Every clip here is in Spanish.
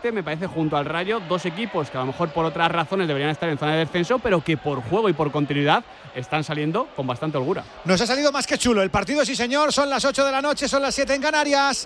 Albacete, me parece, junto al Rayo, dos equipos que a lo mejor por otras razones deberían estar en zona de descenso, pero que por juego y por continuidad están saliendo con bastante holgura. Nos ha salido más que chulo el partido, sí señor. Son las 8 de la noche, son las 7 en Canarias.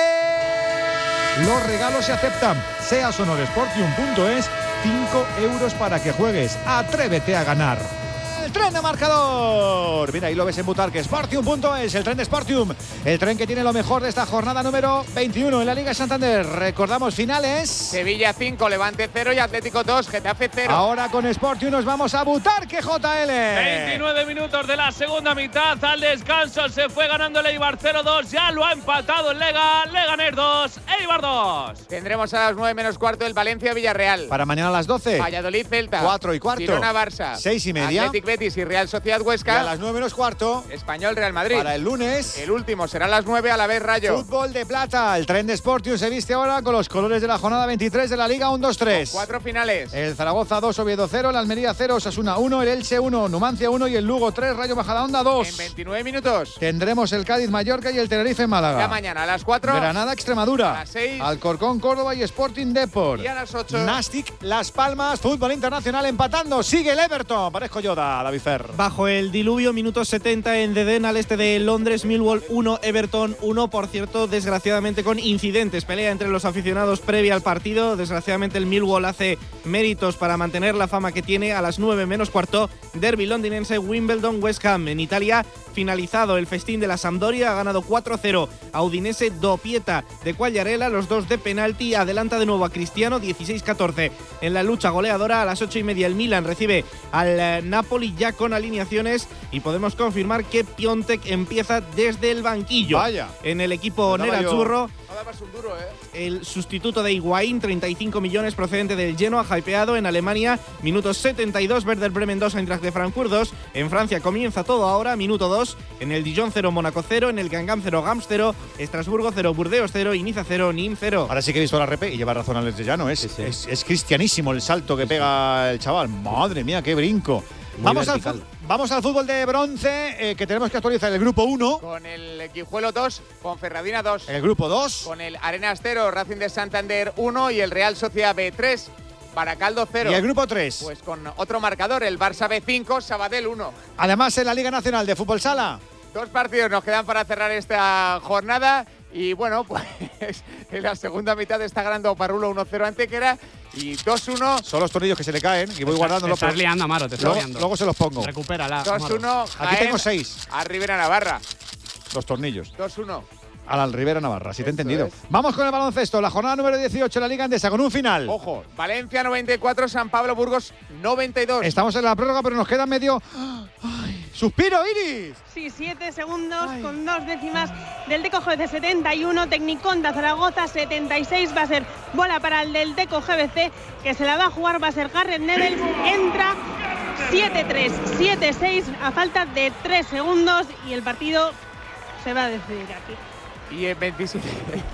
Los regalos se aceptan. Seas o no de Sportium.es, 5 euros para que juegues. Atrévete a ganar. El tren de marcador. Mira, ahí lo ves en Butarque. Sportium.es, el tren de Sportium. El tren que tiene lo mejor de esta jornada número 21 en la Liga Santander. Recordamos finales. Sevilla 5, Levante 0 y Atlético 2, Getafe 0. Ahora con Sportium nos vamos a Butarque, JL. 29 minutos de la segunda mitad. Al descanso se fue ganando el Eibar 0-2. Ya lo ha empatado el Leganés 2, Eibar 2. Tendremos a las 9 menos cuarto el Valencia-Villarreal. Para mañana a las 12. Valladolid-Celta. 4 y cuarto. Girona-Barça. 6 y media. Athletic Betis y Real Sociedad-Huesca. Y a las 9 menos cuarto. Español-Real Madrid. Para el lunes. El último será a las 9 a la vez Rayo. Fútbol de plata. El tren de Sportium se viste ahora con los colores de la jornada 23 de la Liga 1-2-3. 4 finales. El Zaragoza 2, Oviedo 0, el Almería 0, Osasuna 1, el Elche 1, Numancia 1 y el Lugo 3, Rayo Majadahonda 2. En 29 minutos. Tendremos el Cádiz-Mallorca y el Tenerife-Málaga. Ya mañana a las 4. Granada-Extremadura. A las 6. Alcorcón-Córdoba y Sporting Depor. Y a las 8. Nastic-Las Palmas. Fútbol internacional empatando. Sigue el Everton. Parezco Yoda, David Fer. Bajo el diluvio, minutos 70 en Deden, al este de Londres. Millwall 1, Everton 1. Por cierto, desgraciadamente con incidentes. Pelea entre los aficionados previa al partido. Desgraciadamente el Millwall hace méritos para mantener la fama que tiene. A las 9 menos cuarto, derbi londinense, Wimbledon-West Ham. En Italia, finalizado el festín de la Sampdoria, ha ganado 4-0 a Udinese Dopieta de Quagliarella, los dos de penalti. Adelanta de nuevo a Cristiano, 16-14 en la lucha goleadora. A las 8 y media el Milan recibe al Napoli ya con alineaciones y podemos confirmar que Piontek empieza desde el banquillo. Vaya. En el equipo nerazzurro. No dabas un duro, El sustituto de Higuaín, 35 millones, procedente del Genoa, hypeado. En Alemania, minutos 72, Werder Bremen 2, Eintracht de Frankfurt 2. En Francia comienza todo ahora, minuto 2. En el Dijon 0, Mónaco 0. En el Guingamp 0, Gams 0. Estrasburgo 0, Burdeos 0. Y Niza 0, Nîmes 0. Ahora sí que he visto la repe y lleva razón Alex de Llano. Es cristianísimo el salto que pega el chaval. Madre mía, qué brinco. Vamos al fútbol de bronce, que tenemos que actualizar el grupo 1. Con el Guijuelo 2, Ponferradina 2. El grupo 2. Con el Arenas 0, Racing de Santander 1 y el Real Sociedad B 3, Baracaldo 0. Y el grupo 3. Pues con otro marcador, el Barça B 5, Sabadell 1. Además, en la Liga Nacional de Fútbol Sala. 2 partidos nos quedan para cerrar esta jornada. Y bueno, pues en la segunda mitad está ganando Parrulo 1-0 ante Antequera y 2-1. Son los tornillos que se le caen y voy guardándolos. Te estás liando, Amaro, te estás liando. Luego se los pongo. Recupérala. 2-1. Aquí tengo 6. A Rivera Navarra. Los tornillos. 2-1. A la Rivera Navarra, si te he entendido. Es. Vamos con el baloncesto, la jornada número 18 de la Liga Endesa, con un final. Ojo, Valencia 94, San Pablo Burgos 92. Estamos en la prórroga, pero nos queda medio. ¡Ay! ¡Suspiro, Iris! Sí, 7 segundos con 2 décimas del Deco GBC 71, Tecniconda Zaragoza 76, va a ser bola para el del Deco GBC, que se la va a jugar, va a ser Garrett Neville, entra 7-3, 7-6 a falta de 3 segundos y el partido se va a decidir aquí. Y en 27.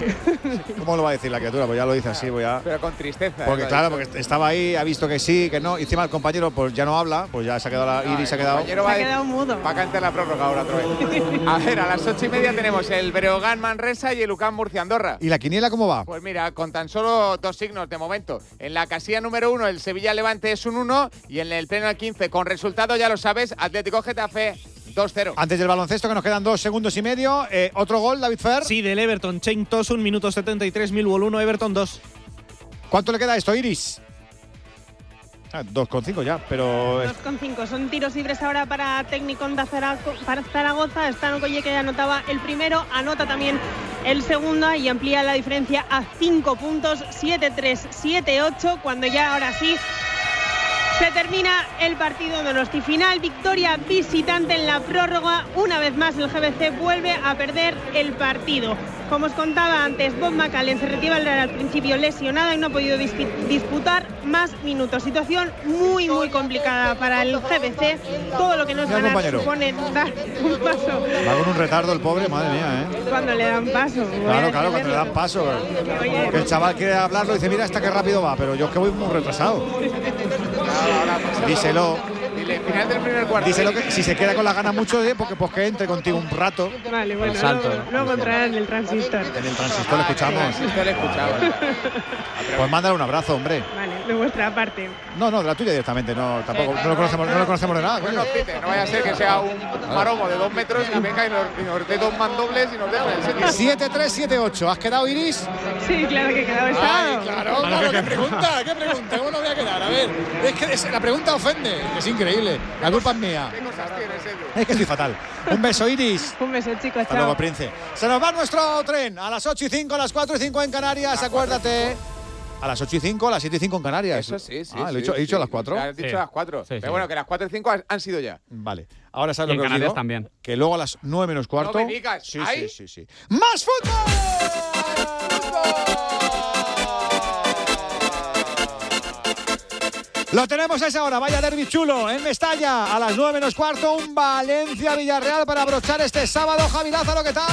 ¿Cómo lo va a decir la criatura? Pues ya lo dice así, voy a. Pero con tristeza. Porque claro, porque estaba ahí, ha visto que sí, que no. Y encima el compañero pues ya no habla, pues ya se ha quedado la Iris, se ha quedado. Se ha quedado mudo. Va a cantar la prórroga ahora otra vez. A ver, a las 8 y media tenemos el Breogán Manresa y el UCAM Murcia Andorra. ¿Y la quiniela cómo va? Pues mira, con tan solo 2 signos de momento. En la casilla número 1 el Sevilla Levante es un 1 y en el pleno al 15 con resultado ya lo sabes, Atlético Getafe 2-0. Antes del baloncesto, que nos quedan 2 segundos y medio. ¿Otro gol, David Fer? Sí, del Everton. Cenk Tosun, minuto 73, Millwall 1, Everton 2. ¿Cuánto le queda a esto, Iris? 2,5 ya, pero. 2,5. Son tiros libres ahora para Tecniconda para Zaragoza. Stanokoye, que anotaba el primero, anota también el segundo y amplía la diferencia a 5 puntos. 7-3, 7-8, cuando ya ahora sí se termina el partido Donosti. Final, victoria visitante en la prórroga. Una vez más el GBC vuelve a perder el partido. Como os contaba antes, Bob McCallen se retira al principio lesionado y no ha podido disputar más minutos. Situación muy complicada para el GBC. Todo lo que nos gana supone dar un paso. Va con un retardo el pobre, madre mía, ¿eh? Cuando le dan paso. Claro, cuando le dan paso. Que el chaval quiere hablarlo y dice, mira hasta qué rápido va, pero yo es que voy muy retrasado. Díselo. final del primer cuarto. Díselo que si se queda con la gana mucho, pues que entre contigo un rato. Vale, bueno, salto. luego entrará en el transistor. En el transistor le escuchamos. Esto le escuchaba. Pues mándale un abrazo, hombre. Vale, de vuestra parte. No, de la tuya directamente. No, tampoco. No lo conocemos de nada. No nos pite, no vaya a ser que sea un maromo de 2 metros y venga y nos dé 2 mandobles y nos deja en el sitio. 7-3, 7-8. ¿Has quedado, Iris? Sí, claro que he quedado Ay, estado. claro, ¿qué pregunta? ¿Cómo no voy a quedar? A ver, es que la pregunta ofende, es increíble. La culpa es mía. ¿Qué cosas tienes, Edu? Es que estoy fatal. Un beso, Iris. Un beso, chicos. Hasta luego, Prince. Se nos va nuestro tren a las 8:05, a las 4:05 en Canarias, acuérdate. A las 8:05, a las 7:05 en Canarias. Eso sí. He dicho a las 4. Has dicho a las 4. Sí, Pero bueno, que las 4 y 5 han sido ya. Vale. Ahora sabes Y lo en que os Canarias digo. también. Que luego a las 9 menos cuarto. No me digas. Sí. ¡Más ¡Más fútbol! Lo tenemos a esa hora, vaya derbi chulo en Mestalla, a las 9 menos cuarto, un Valencia-Villarreal para abrochar este sábado. Javi Lázaro, ¿qué tal?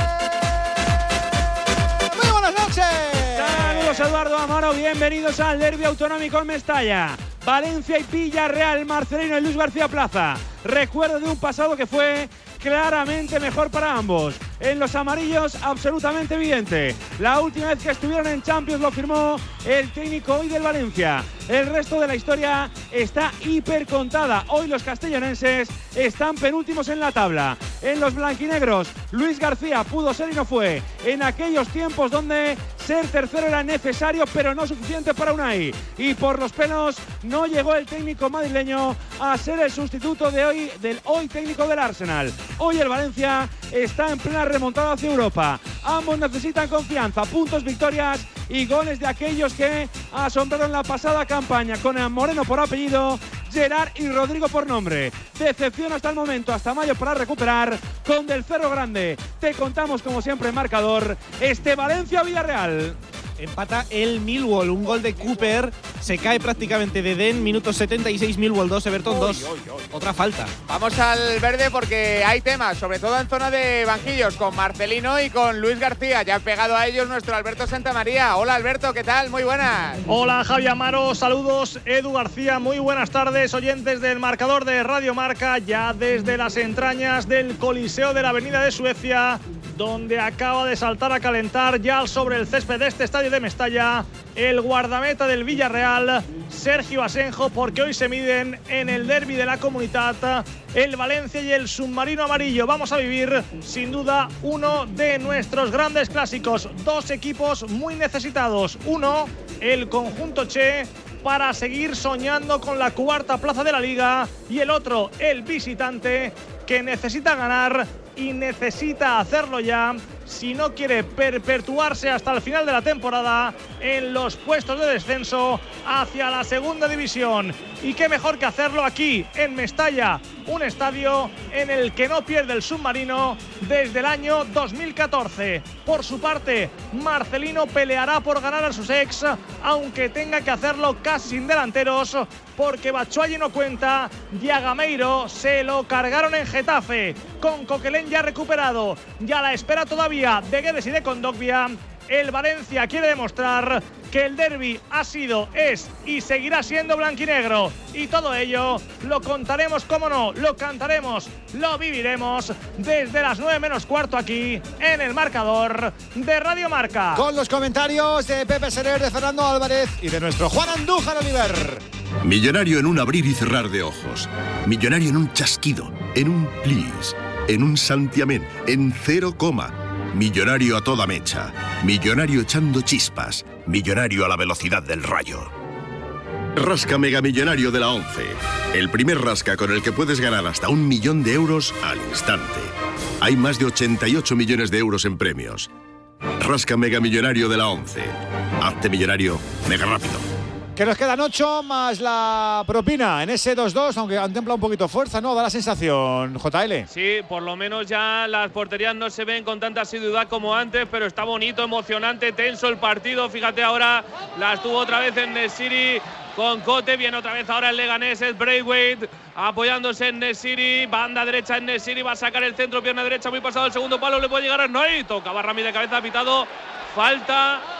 ¡Muy buenas noches! Saludos, Eduardo Amaro, bienvenidos al derbi autonómico en Mestalla. Valencia y Villarreal, Marcelino y Luis García Plaza. Recuerdo de un pasado que fue claramente mejor para ambos. En los amarillos, absolutamente evidente. La última vez que estuvieron en Champions lo firmó el técnico hoy del Valencia. El resto de la historia está hiper contada. Hoy los castellonenses están penúltimos en la tabla. En los blanquinegros, Luis García pudo ser y no fue. En aquellos tiempos donde ser tercero era necesario, pero no suficiente para Unai. Y por los pelos no llegó el técnico madrileño a ser el sustituto del hoy técnico del Arsenal. Hoy el Valencia está en plena remontada hacia Europa. Ambos necesitan confianza, puntos, victorias y goles de aquellos que asombraron la pasada campaña, con Moreno por apellido, Gerard y Rodrigo por nombre. Decepción hasta el momento, hasta mayo para recuperar. Con Del Cerro Grande te contamos como siempre en marcador este Valencia-Villarreal. Empata el Millwall, un gol de Cooper, se cae prácticamente de Den, minuto 76, Millwall 2, Everton 2. Otra falta. Vamos al verde porque hay temas, sobre todo en zona de banquillos, con Marcelino y con Luis García. Ya ha pegado a ellos nuestro Alberto Santamaría. Hola Alberto, ¿qué tal? Muy buenas. Hola Javi Amaro, saludos Edu García, muy buenas tardes, oyentes del marcador de Radio Marca, ya desde las entrañas del Coliseo de la Avenida de Suecia, donde acaba de saltar a calentar ya sobre el césped de este estadio de Mestalla el guardameta del Villarreal, Sergio Asenjo, porque hoy se miden en el derbi de la Comunitat el Valencia y el submarino amarillo. Vamos a vivir sin duda uno de nuestros grandes clásicos, dos equipos muy necesitados. Uno, el conjunto Che, para seguir soñando con la cuarta plaza de la Liga, y el otro, el visitante, que necesita ganar y necesita hacerlo ya si no quiere perpetuarse hasta el final de la temporada en los puestos de descenso hacia la segunda división. Y qué mejor que hacerlo aquí en Mestalla, un estadio en el que no pierde el submarino desde el año 2014. Por su parte, Marcelino peleará por ganar a sus ex, aunque tenga que hacerlo casi sin delanteros, porque Batshuayi no cuenta y a Gameiro se lo cargaron en Getafe. Con Coquelin ya recuperado, ya la espera todavía de Guedes y de Kondogbia, el Valencia quiere demostrar que el derbi ha sido, es y seguirá siendo blanquinegro. Y todo ello lo contaremos, como no, lo cantaremos, lo viviremos desde las 9 menos cuarto aquí en el marcador de Radio Marca. Con los comentarios de Pepe Serer, de Fernando Álvarez y de nuestro Juan Andújar Oliver. Millonario en un abrir y cerrar de ojos. Millonario en un chasquido, en un plis, en un santiamén, en 0, millonario a toda mecha, millonario echando chispas, millonario a la velocidad del rayo. Rasca Mega Millonario de la 11. El primer rasca con el que puedes ganar hasta 1 millón de euros al instante. Hay más de 88 millones de euros en premios. Rasca Mega Millonario de la 11. Hazte millonario mega rápido. Que nos quedan 8 más la propina en ese 2-2, aunque han templado un poquito fuerza, ¿no? Da la sensación, JL. Sí, por lo menos ya las porterías no se ven con tanta asiduidad como antes, pero está bonito, emocionante, tenso el partido. Fíjate, ahora las tuvo otra vez en Nesiri con Cote, viene otra vez ahora el Leganés, es Braithwaite apoyándose en Nesiri, banda derecha en Nesiri, va a sacar el centro, pierna derecha, muy pasado el segundo palo, le puede llegar a Noy, tocaba Rami de cabeza, pitado, falta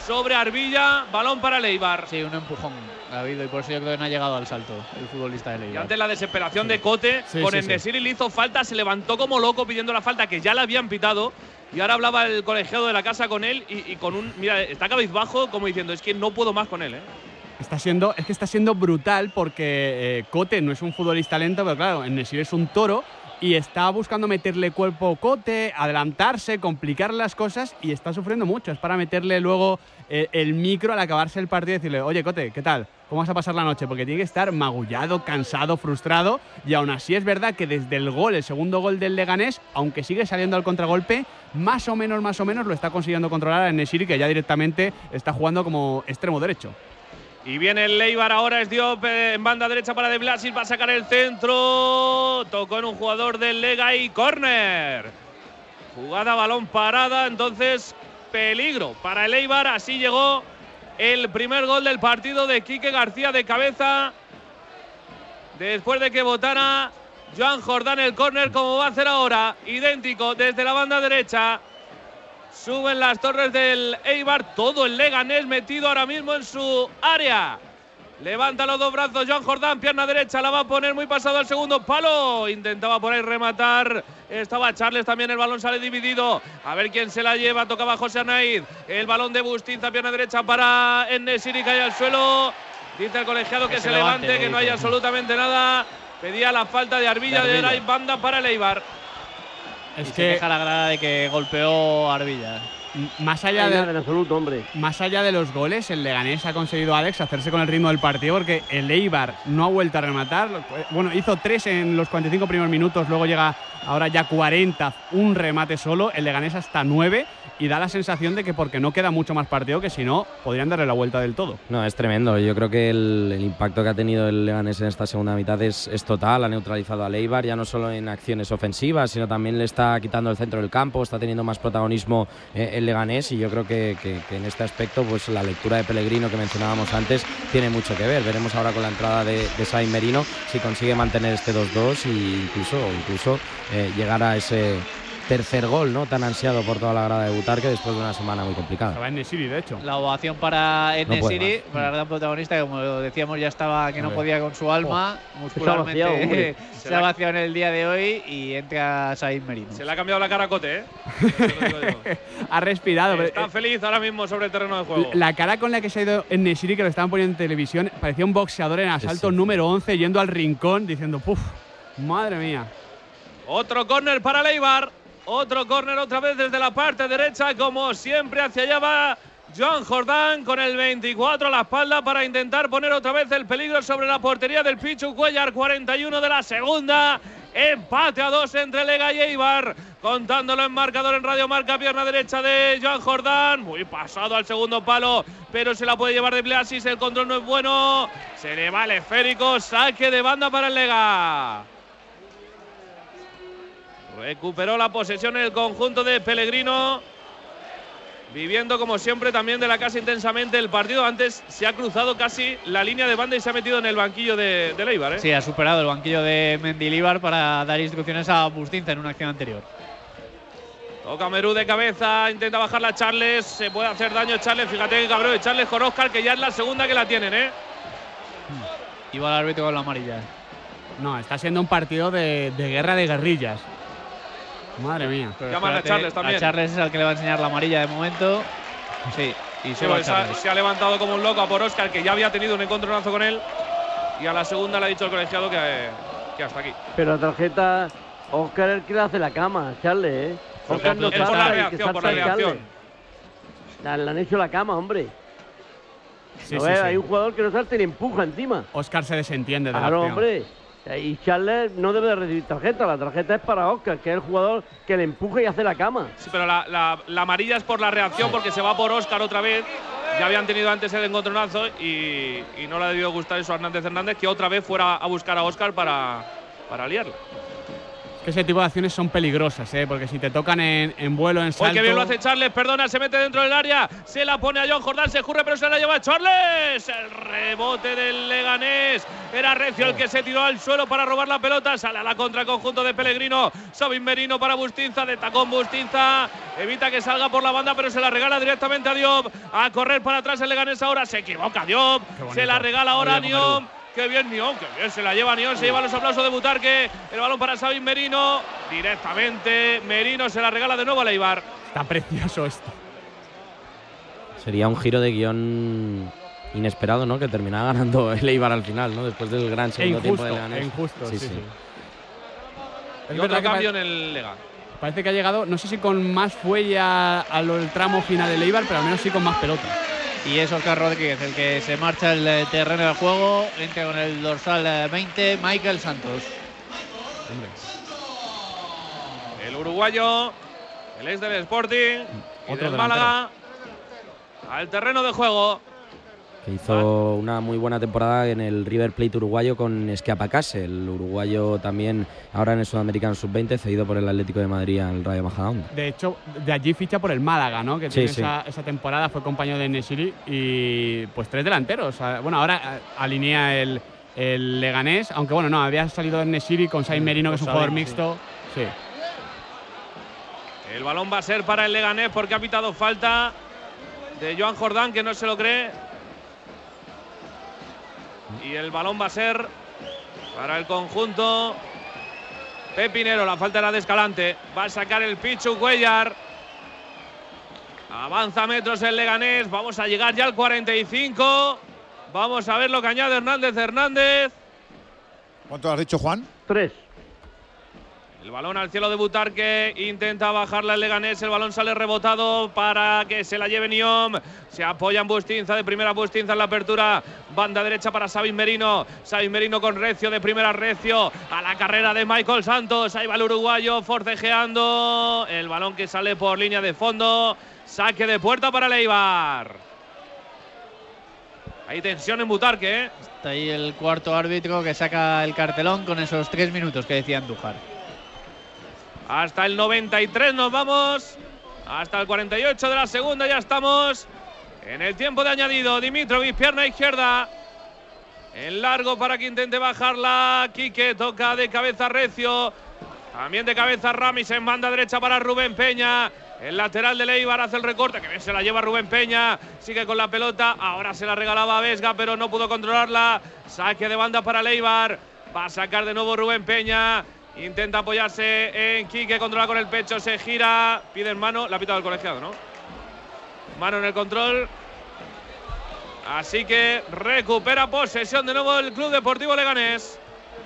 sobre Arbilla, balón para el Eibar. Sí, un empujón ha habido y por eso yo creo que no ha llegado al salto el futbolista del Eibar. Y ante la desesperación de Cote, con En-Nesyri le hizo falta, se levantó como loco pidiendo la falta que ya le habían pitado. Y ahora hablaba el colegiado de la casa con él y con un… Mira, está cabizbajo como diciendo, es que no puedo más con él, ¿eh? Está siendo brutal porque Cote no es un futbolista lento, pero claro, En-Nesyri es un toro y está buscando meterle cuerpo Cote, adelantarse, complicar las cosas y está sufriendo mucho. Es para meterle luego el micro al acabarse el partido y decirle, oye Cote, ¿qué tal? ¿Cómo vas a pasar la noche? Porque tiene que estar magullado, cansado, frustrado y aún así es verdad que desde el segundo gol del Leganés, aunque sigue saliendo al contragolpe, más o menos lo está consiguiendo controlar a En-Nesyri, que ya directamente está jugando como extremo derecho. Y viene el Eibar ahora, es Diop en banda derecha para De Blasis, va a sacar el centro. Tocó en un jugador del Lega y córner. Jugada balón parada, entonces peligro para el Eibar. Así llegó el primer gol del partido de Quique García de cabeza. Después de que votara Joan Jordán el córner, como va a hacer ahora. Idéntico desde la banda derecha. Suben las torres del Eibar, todo el Leganés metido ahora mismo en su área. Levanta los dos brazos Joan Jordán, pierna derecha, la va a poner muy pasado al segundo palo. Intentaba por ahí rematar, estaba Charles también, el balón sale dividido. A ver quién se la lleva, tocaba José Arnaiz. El balón de Bustinza, pierna derecha para En-Nesyri, cae al suelo. Dice el colegiado que se levante, que no hay absolutamente nada. Pedía la falta de Arbilla de la banda para el Eibar. Es que se queja la grada de que golpeó a Arbilla. Más allá de los goles, el Leganés ha conseguido, Alex, hacerse con el ritmo del partido porque el Eibar no ha vuelto a rematar. Bueno, hizo 3 en los 45 primeros minutos, luego llega ahora ya 40, un remate solo. El Leganés hasta 9 y da la sensación de que porque no queda mucho más partido, que si no, podrían darle la vuelta del todo. No, es tremendo. Yo creo que el impacto que ha tenido el Leganés en esta segunda mitad es total. Ha neutralizado al Eibar, ya no solo en acciones ofensivas, sino también le está quitando el centro del campo, está teniendo más protagonismo el Leganés, y yo creo que en este aspecto pues la lectura de Pellegrino que mencionábamos antes tiene mucho que ver. Veremos ahora con la entrada de Sain Merino si consigue mantener este 2-2 e incluso llegar a ese tercer gol, ¿no?, tan ansiado por toda la grada de Butarque después de una semana muy complicada. Va En-Nesyri, de hecho. La ovación para En-Nesyri, para el gran protagonista, que como decíamos ya estaba que no podía con su alma, muscularmente se ha vaciado en el día de hoy y entra Sain Merino. Se le ha cambiado la cara a Cote, ¿eh? Ha respirado. Está feliz ahora mismo sobre el terreno de juego. La cara con la que se ha ido En-Nesyri, que lo estaban poniendo en televisión, parecía un boxeador en asalto número 11 yendo al rincón diciendo, ¡puf! ¡Madre mía! Otro córner para el Eibar. Otro córner otra vez desde la parte derecha, como siempre hacia allá va Joan Jordán con el 24 a la espalda para intentar poner otra vez el peligro sobre la portería del Pichu Cuellar. 41 de la segunda, empate a 2 entre Lega y Eibar, contándolo en marcador en Radio Marca. Pierna derecha de Joan Jordán, muy pasado al segundo palo, pero se la puede llevar De Blasis, el control no es bueno, se le va el esférico, saque de banda para el Lega. Recuperó la posesión en el conjunto de Pellegrino, viviendo como siempre también de la casa intensamente el partido. Antes se ha cruzado casi la línea de banda y se ha metido en el banquillo de Eibar, ¿eh? Sí, ha superado el banquillo de Mendilibar para dar instrucciones a Bustinza en una acción anterior. Toca Merú de cabeza, intenta bajarla a Charles, se puede hacer daño Charles, fíjate que cabrón de Charles con Óscar, que ya es la segunda que la tienen, ¿eh? Iba al árbitro con la amarilla. No, está siendo un partido de guerra de guerrillas. Madre mía. Llaman a Charles también. A Charles es el que le va a enseñar la amarilla de momento. Sí, y se ha levantado como un loco a por Óscar, que ya había tenido un encontronazo con él. Y a la segunda le ha dicho el colegiado que hasta aquí. Pero la tarjeta, Óscar es el que le hace la cama, Charles, ¿eh? Óscar no por la reacción, por la reacción. Le han hecho la cama, hombre. Sí, hay un jugador que no salta y le empuja encima. Óscar se desentiende de la acción. acción. Hombre. Y Charles no debe de recibir tarjeta, la tarjeta es para Óscar, que es el jugador que le empuja y hace la cama. Sí, pero la amarilla es por la reacción, porque se va por Óscar otra vez. Ya habían tenido antes el encontronazo y no le ha debido gustar eso a Hernández, que otra vez fuera a buscar a Óscar para liarlo. Que ese tipo de acciones son peligrosas, porque si te tocan en vuelo, en salto… ¡Qué bien lo hace Charles! Perdona, se mete dentro del área, se la pone a Joan Jordán, se escurre, pero se la lleva Charles. El rebote del Leganés. Era Recio el que se tiró al suelo para robar la pelota. Sale a la contra conjunto de Pellegrino. Sabin Merino para Bustinza, de tacón Bustinza. Evita que salga por la banda, pero se la regala directamente a Diop. A correr para atrás el Leganés ahora. Se equivoca Diop. Se la regala ahora a Niom. ¡Qué bien Niom! ¡Qué bien se la lleva Niom! Se lleva los aplausos de Butarque. El balón para Sabin Merino. Directamente Merino se la regala de nuevo a Leibar. Está precioso esto. Sería un giro de guión inesperado, ¿no? Que terminaba ganando el Eibar al final, ¿no? Después del gran segundo tiempo de Leganés. Injusto, sí. Es verdad que cambio en el Lega. Parece que ha llegado, no sé si con más fuelle al tramo final del Eibar, pero al menos sí con más pelota. Y es Óscar Rodríguez el que se marcha al terreno del juego. Entra con el dorsal 20, Michael Santos. El uruguayo, el ex del Sporting, y del Málaga, al terreno de juego. Que hizo una muy buena temporada en el River Plate uruguayo con Schiapacase, el uruguayo también ahora en el Sudamericano Sub-20, cedido por el Atlético de Madrid al Rayo Majadahonda. De hecho, de allí ficha por el Málaga, ¿no? Que tiene esa temporada, fue compañero de En-Nesyri y pues 3 delanteros. Bueno, ahora alinea el Leganés, aunque bueno, no, había salido En-Nesyri con Sabin Merino, que es un jugador mixto. Sí. El balón va a ser para el Leganés porque ha pitado falta de Joan Jordán, que no se lo cree. Y el balón va a ser para el conjunto pepinero. La falta era de Escalante. Va a sacar el Pichu Cuellar. Avanza metros el Leganés. Vamos a llegar ya al 45. Vamos a ver lo que añade Hernández. ¿Cuánto has dicho, Juan? 3. El balón al cielo de Butarque, intenta bajarla el Leganés, el balón sale rebotado para que se la lleve Niom. Se apoya en Bustinza, de primera Bustinza en la apertura, banda derecha para Sabin Merino. Sabin Merino con Recio, de primera Recio, a la carrera de Michael Santos. Ahí va el uruguayo forcejeando, el balón que sale por línea de fondo. Saque de puerta para el Eibar. Hay tensión en Butarque, Está ahí el cuarto árbitro que saca el cartelón con esos 3 minutos que decía Andújar. Hasta el 93 nos vamos. Hasta el 48 de la segunda ya estamos en el tiempo de añadido. Dimitrovic, pierna izquierda. En largo para que intente bajarla. Quique toca de cabeza Recio. También de cabeza Ramis en banda derecha para Rubén Peña. El lateral de Eibar hace el recorte, que bien se la lleva Rubén Peña. Sigue con la pelota. Ahora se la regalaba a Vesga, pero no pudo controlarla. Saque de banda para Eibar. Va a sacar de nuevo Rubén Peña. Intenta apoyarse en Quique, controla con el pecho, se gira, pide en mano, la ha pitado el colegiado, ¿no? Mano en el control. Así que recupera posesión de nuevo el Club Deportivo Leganés.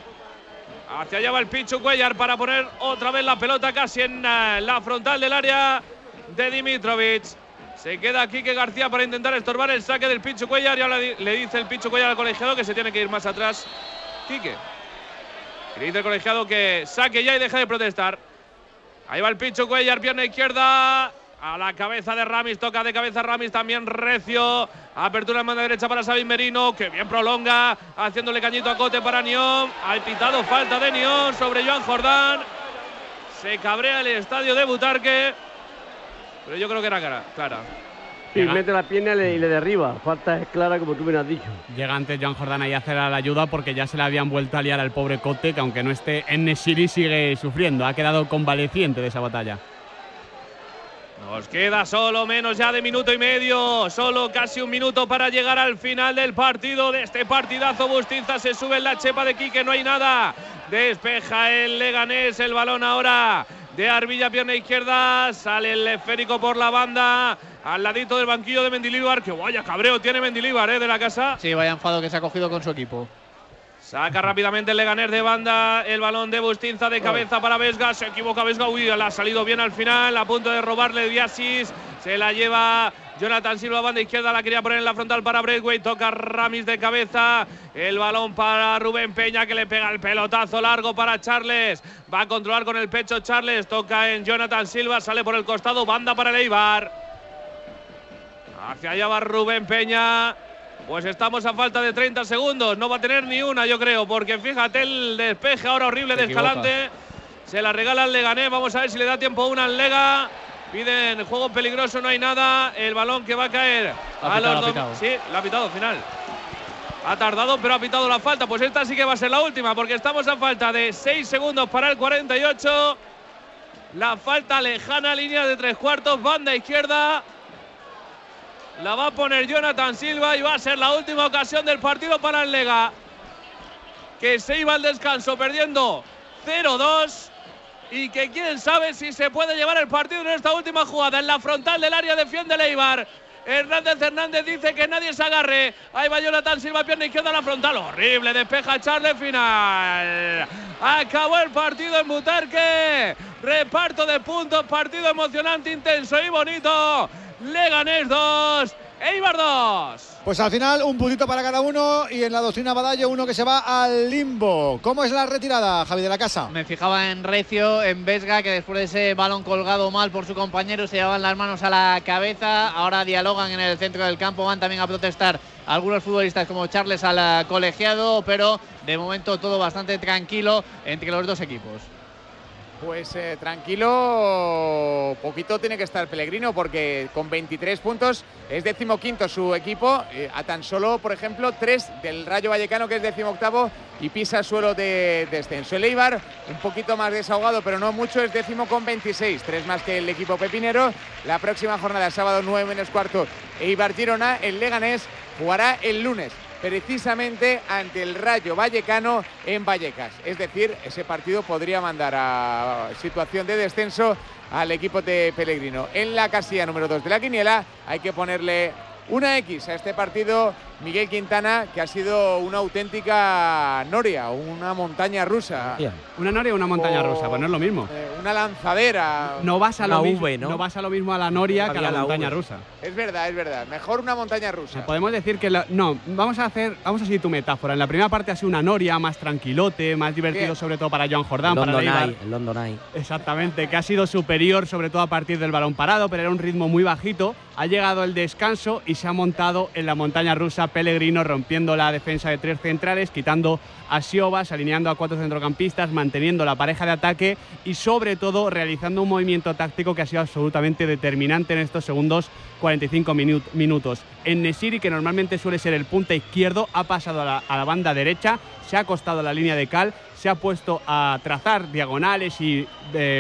Hacia allá va el Pichu Cuellar para poner otra vez la pelota casi en la frontal del área de Dimitrovic. Se queda Quique García para intentar estorbar el saque del Pichu Cuellar y ahora le dice el Pichu Cuellar al colegiado que se tiene que ir más atrás. Quique. Le dice el colegiado que saque ya y deje de protestar. Ahí va el Pichu Cuellar, pierna izquierda. A la cabeza de Ramis, toca de cabeza Ramis también Recio. Apertura en mano derecha para Sabin Merino, que bien prolonga, haciéndole cañito a Cote para Niom. Ha pitado falta de Niom sobre Joan Jordán. Se cabrea el estadio de Butarque. Pero yo creo que era clara. Sí, mete la pierna y le derriba. Falta es clara, como tú me has dicho. Llega antes Joan Jordán ahí a hacer la ayuda porque ya se le habían vuelto a liar al pobre Cote, que aunque no esté en En-Nesyri sigue sufriendo. Ha quedado convaleciente de esa batalla. Nos queda solo menos ya de minuto y medio. Solo casi un minuto para llegar al final del partido. De este partidazo, Bustinza se sube en la chepa de Quique, no hay nada. Despeja el Leganés, el balón ahora de Arvilla, pierna izquierda. Sale el esférico por la banda. Al ladito del banquillo de Mendilibar. Que vaya cabreo tiene Mendilibar, de la casa. Sí, vaya enfado que se ha cogido con su equipo. Saca rápidamente el Leganés de banda. El balón de Bustinza de cabeza para Vesga. Se equivoca Vesga. Uy, le ha salido bien al final. A punto de robarle Diasis. Se la lleva Jonathan Silva, banda izquierda. La quería poner en la frontal para Braithwaite. Toca Ramis de cabeza. El balón para Rubén Peña, que le pega el pelotazo largo para Charles. Va a controlar con el pecho Charles. Toca en Jonathan Silva. Sale por el costado. Banda para el Eibar. Hacia allá va Rubén Peña. Pues estamos a falta de 30 segundos. No va a tener ni una, yo creo, porque fíjate el despeje ahora horrible de Escalante. Se la regala al Leganés. Vamos a ver si le da tiempo una al Lega. Piden juego peligroso, no hay nada. El balón que va a caer a los dos. Sí, la ha pitado final. Ha tardado, pero ha pitado la falta. Pues esta sí que va a ser la última, porque estamos a falta de 6 segundos para el 48. La falta lejana, línea de 3/4, banda izquierda. La va a poner Jonathan Silva y va a ser la última ocasión del partido para el Lega, que se iba al descanso perdiendo 0-2 y que quién sabe si se puede llevar el partido en esta última jugada. En la frontal del área defiende el Eibar. Hernández dice que nadie se agarre. Ahí va Jonathan Silva, pierna izquierda a la frontal. Horrible, despeja Charles, final. Acabó el partido en Butarque. Reparto de puntos, partido emocionante, intenso y bonito. Leganés 2, Eibar 2. Pues al final un puntito para cada uno y en la doctrina Badallo uno que se va al limbo. ¿Cómo es la retirada, Javi de la Casa? Me fijaba en Recio, en Vesga, que después de ese balón colgado mal por su compañero se llevaban las manos a la cabeza. Ahora dialogan en el centro del campo, van también a protestar algunos futbolistas como Charles al colegiado, pero de momento todo bastante tranquilo entre los dos equipos. Pues tranquilo, poquito tiene que estar Pellegrino, porque con 23 puntos es 15º su equipo, a tan solo, por ejemplo, 3 del Rayo Vallecano, que es 18º y pisa suelo de descenso. El Eibar, un poquito más desahogado, pero no mucho, es 10º con 26, 3 más que el equipo pepinero. La próxima jornada, sábado 9:15, Eibar-Girona. El Leganés jugará el lunes, precisamente ante el Rayo Vallecano en Vallecas. Es decir, ese partido podría mandar a situación de descenso al equipo de Pellegrino. En la casilla número 2 de la quiniela hay que ponerle una X a este partido, Miguel Quintana, que ha sido una auténtica noria, una montaña rusa. Una noria o una montaña rusa, pues no es lo mismo. Una lanzadera. No vas a lo mismo, ¿no? No vas a lo mismo a la noria que a la montaña rusa. Es verdad, es verdad. Mejor una montaña rusa. Podemos decir que vamos a seguir tu metáfora. En la primera parte ha sido una noria, más tranquilote, más divertido. Bien. Sobre todo para Joan Jordán, para Eibar. El London Eye. Exactamente, que ha sido superior sobre todo a partir del balón parado, pero era un ritmo muy bajito. Ha llegado el descanso y se ha montado en la montaña rusa Pellegrino, rompiendo la defensa de 3 centrales, quitando a Siobas, alineando a 4 centrocampistas, manteniendo la pareja de ataque y sobre todo realizando un movimiento táctico que ha sido absolutamente determinante en estos segundos 45 minutos. En-Nesyri, que normalmente suele ser el punta izquierdo, ha pasado a la banda derecha, se ha acostado a la línea de cal, se ha puesto a trazar diagonales y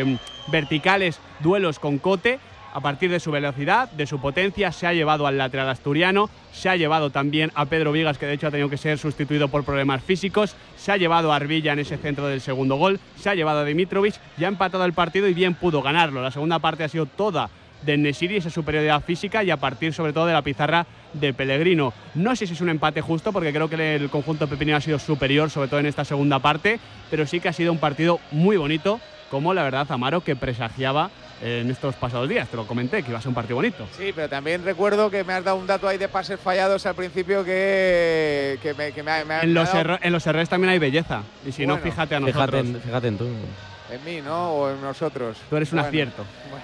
verticales duelos con Cote. A partir de su velocidad, de su potencia, se ha llevado al lateral asturiano, se ha llevado también a Pedro Vigas, que de hecho ha tenido que ser sustituido por problemas físicos, se ha llevado a Arbilla en ese centro del segundo gol, se ha llevado a Dimitrovic, ya ha empatado el partido y bien pudo ganarlo. La segunda parte ha sido toda de En-Nesyri, esa superioridad física, y a partir sobre todo de la pizarra de Pellegrino. No sé si es un empate justo, porque creo que el conjunto pepinero ha sido superior, sobre todo en esta segunda parte, pero sí que ha sido un partido muy bonito, como la verdad Amaro que presagiaba en estos pasados días. Te lo comenté, que iba a ser un partido bonito. Sí, pero también recuerdo que me has dado un dato ahí de pases fallados al principio que me ha en los errores también hay belleza, y si no, fíjate a nosotros. Fíjate en tú. En mí, ¿no? O en nosotros. Tú eres un acierto.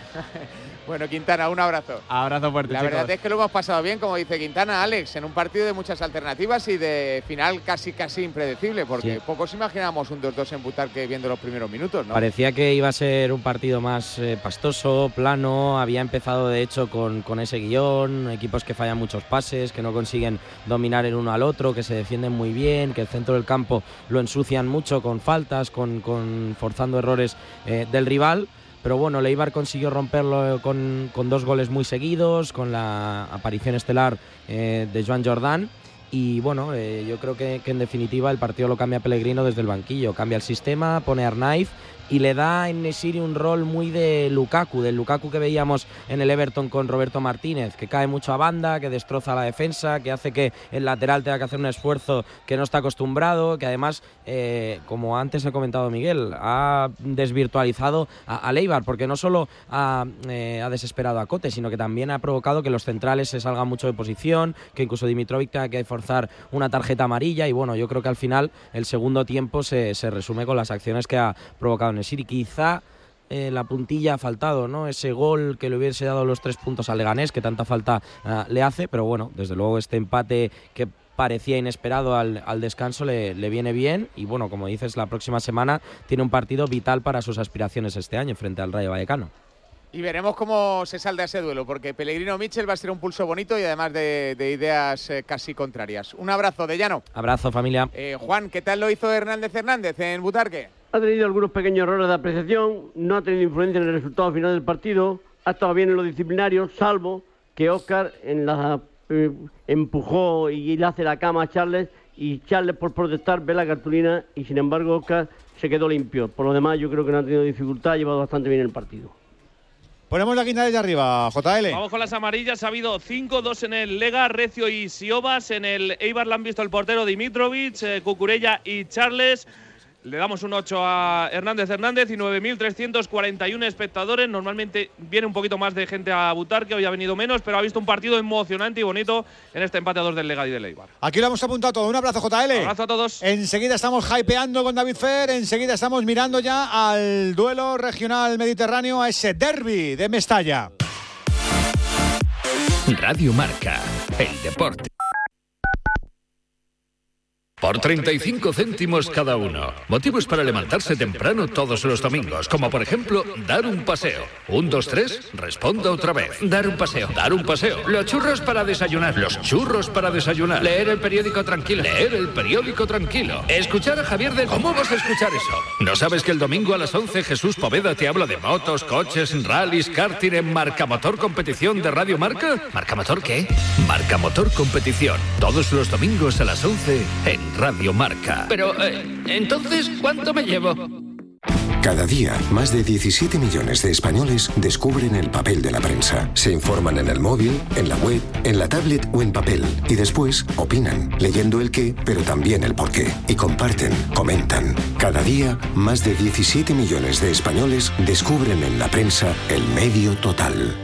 Bueno, Quintana, un abrazo. Abrazo fuerte, La chicos. verdad es que lo hemos pasado bien, como dice Quintana, Alex, en un partido de muchas alternativas y de final casi impredecible, porque pocos imaginábamos un 2-2 en Butarque viendo los primeros minutos, ¿no? Parecía que iba a ser un partido más pastoso, plano. Había empezado, de hecho, con ese guión, equipos que fallan muchos pases, que no consiguen dominar el uno al otro, que se defienden muy bien, que el centro del campo lo ensucian mucho con faltas, con forzando errores del rival. Pero bueno, el Eibar consiguió romperlo con 2 goles muy seguidos, con la aparición estelar de Joan Jordán. Y bueno, yo creo que en definitiva el partido lo cambia Pellegrino desde el banquillo. Cambia el sistema, pone a Arnaiz y le da a En-Nesyri un rol muy de Lukaku, del Lukaku que veíamos en el Everton con Roberto Martínez, que cae mucho a banda, que destroza la defensa, que hace que el lateral tenga que hacer un esfuerzo que no está acostumbrado, que además, como antes he comentado Miguel, ha desvirtualizado al Eibar, porque no solo ha desesperado a Cote, sino que también ha provocado que los centrales se salgan mucho de posición, que incluso Dimitrovic tenga que forzar una tarjeta amarilla. Y bueno, yo creo que al final el segundo tiempo se resume con las acciones que ha provocado En-Nesyri. Quizá la puntilla ha faltado, ¿no? Ese gol que le hubiese dado los 3 puntos al Leganés, que tanta falta le hace, pero bueno, desde luego este empate que parecía inesperado al descanso le viene bien y bueno, como dices, la próxima semana tiene un partido vital para sus aspiraciones este año frente al Rayo Vallecano. Y veremos cómo se salda ese duelo, porque Pellegrino-Michel va a ser un pulso bonito y además de ideas casi contrarias. Un abrazo de Llano. Abrazo, familia. Juan, ¿qué tal lo hizo Hernández en Butarque? Ha tenido algunos pequeños errores de apreciación, no ha tenido influencia en el resultado final del partido, ha estado bien en los disciplinarios, salvo que Óscar empujó y le hace la cama a Charles, y Charles por protestar ve la cartulina y sin embargo Óscar se quedó limpio. Por lo demás yo creo que no ha tenido dificultad, ha llevado bastante bien el partido. Ponemos la guinda desde arriba, JL. Vamos con las amarillas. Ha habido 5-2 en el Lega, Recio y Siobas. En el Eibar le han visto el portero Dimitrovic, Cucurella y Charles. Le damos un 8 a Hernández y 9.341 espectadores. Normalmente viene un poquito más de gente a Butarque, hoy ha venido menos, pero ha visto un partido emocionante y bonito en este empate a 2 del Lega y del Eibar. Aquí lo hemos apuntado todo. Un abrazo, JL. Un abrazo a todos. Enseguida estamos hypeando con David Fer, enseguida estamos mirando ya al duelo regional mediterráneo, a ese derbi de Mestalla. Radio Marca, el deporte. Por 35 céntimos cada uno. Motivos para levantarse temprano todos los domingos, como por ejemplo, dar un paseo. 1, 2, 3, responda otra vez. Dar un paseo, dar un paseo. Los churros para desayunar, los churros para desayunar. Leer el periódico tranquilo, leer el periódico tranquilo. Escuchar a Javier de... ¿Cómo vas a escuchar eso? ¿No sabes que el domingo a las 11 Jesús Poveda te habla de motos, coches, rallies, karting en Marcamotor Competición de Radio Marca? ¿Marcamotor qué? Marcamotor Competición. Todos los domingos a las 11 en Radio Marca. Pero, entonces, ¿cuánto me llevo? Cada día, más de 17 millones de españoles descubren el papel de la prensa. Se informan en el móvil, en la web, en la tablet o en papel. Y después opinan, leyendo el qué, pero también el por qué. Y comparten, comentan. Cada día, más de 17 millones de españoles descubren en la prensa el medio total.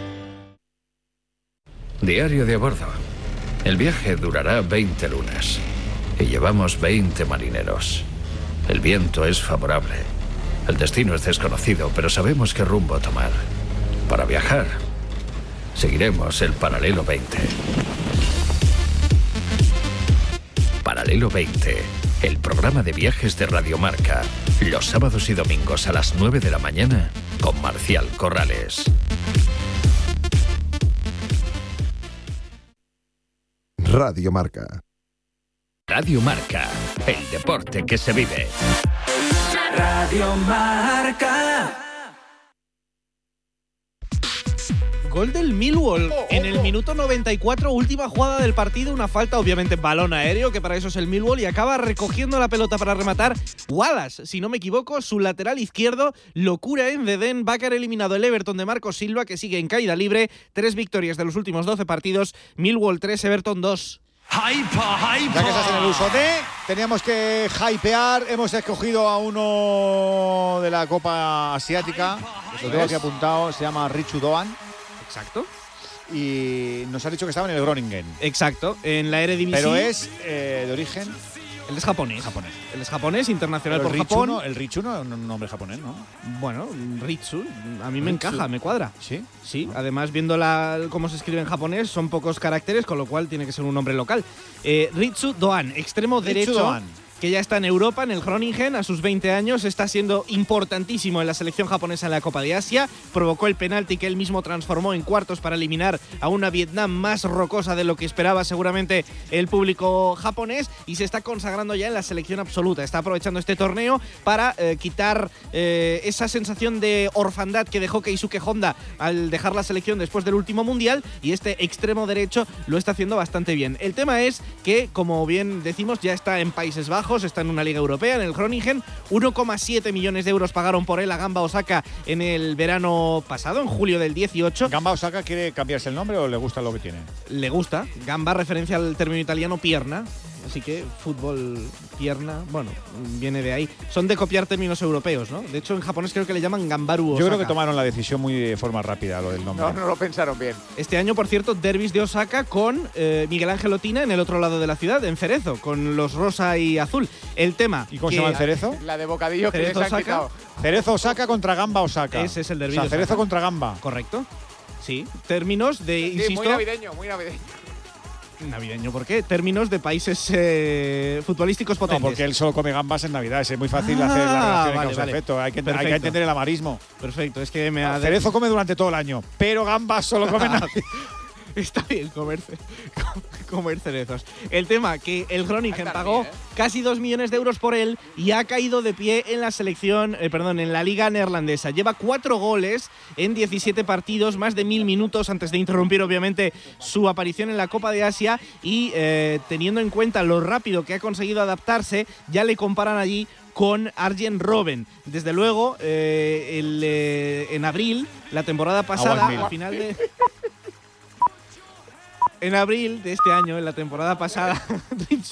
Diario de a bordo. El viaje durará 20 lunas. Y llevamos 20 marineros. El viento es favorable. El destino es desconocido, pero sabemos qué rumbo tomar. Para viajar, seguiremos el Paralelo 20. Paralelo 20, el programa de viajes de Radio Marca. Los sábados y domingos a las 9 de la mañana con Marcial Corrales. Radio Marca. Radio Marca, el deporte que se vive. Radio Marca. Gol del Millwall en el minuto 94, última jugada del partido, una falta, obviamente balón aéreo, que para eso es el Millwall, y acaba recogiendo la pelota para rematar Wallace, si no me equivoco, su lateral izquierdo. Locura en Dedén, va a quedar eliminado el Everton de Marco Silva, que sigue en caída libre. 3 victorias de los últimos 12 partidos, Millwall 3, Everton 2. Ya que estás en el uso de, teníamos que hypear, hemos escogido a uno de la Copa Asiática, lo tengo aquí apuntado, se llama Richu Doan. Exacto. Y nos ha dicho que estaba en el Groningen. Exacto, en la Eredivisie. Pero es de origen... Él es japonés. Él es japonés, internacional por Richu, Japón. ¿no? El Richu no es un nombre japonés, ¿no? Bueno, Ritsu, a mí me encaja, me cuadra. ¿Sí? Sí, además viendo cómo se escribe en japonés, son pocos caracteres, con lo cual tiene que ser un nombre local. Ritsu Doan, extremo derecho. Doan. Que ya está en Europa, en el Groningen, a sus 20 años, está siendo importantísimo en la selección japonesa en la Copa de Asia, provocó el penalti que él mismo transformó en cuartos para eliminar a una Vietnam más rocosa de lo que esperaba seguramente el público japonés, y se está consagrando ya en la selección absoluta, está aprovechando este torneo para quitar esa sensación de orfandad que dejó Keisuke Honda al dejar la selección después del último mundial, y este extremo derecho lo está haciendo bastante bien. El tema es que, como bien decimos, ya está en Países Bajos, está en una liga europea, en el Groningen. 1,7 millones de euros pagaron por él a Gamba Osaka en el verano pasado, en julio del 18. ¿Gamba Osaka quiere cambiarse el nombre o le gusta lo que tiene? Le gusta. Gamba, referencia al término italiano pierna. Así que fútbol, pierna, bueno, viene de ahí. Son de copiar términos europeos, ¿no? De hecho, en japonés creo que le llaman Gambaru Osaka. Yo creo que tomaron la decisión muy de forma rápida, lo del nombre. No lo pensaron bien. Este año, por cierto, derbis de Osaka con Miguel Ángel Otina en el otro lado de la ciudad, en Cerezo, con los rosa y azul. El tema… ¿Y cómo se llama el Cerezo? La de bocadillo Cerezo que les han Osaka. quitado. Cerezo Osaka contra Gamba Osaka. Ese es el derbi O sea, de Osaka. Cerezo contra Gamba. Correcto. Sí, términos de, Sí, insisto… muy navideño, muy navideño. Navideño, ¿por qué? Términos de países futbolísticos potentes. No, porque él solo come gambas en Navidad. Es muy fácil Ah, hacer la relación vale, causa-efecto. Hay que Perfecto. entender el amarismo. Perfecto, es que me ha… Cerezo come durante todo el año, pero gambas solo come en Navidad. Está bien comer cerezos. El tema, que el Groningen pagó casi 2 millones de euros por él y ha caído de pie en la selección, en la liga neerlandesa. Lleva 4 goles en 17 partidos, más de 1000 minutos antes de interrumpir obviamente su aparición en la Copa de Asia y teniendo en cuenta lo rápido que ha conseguido adaptarse, ya le comparan allí con Arjen Robben. Desde luego, en abril, la temporada pasada, al final de… En abril de este año, en la temporada pasada,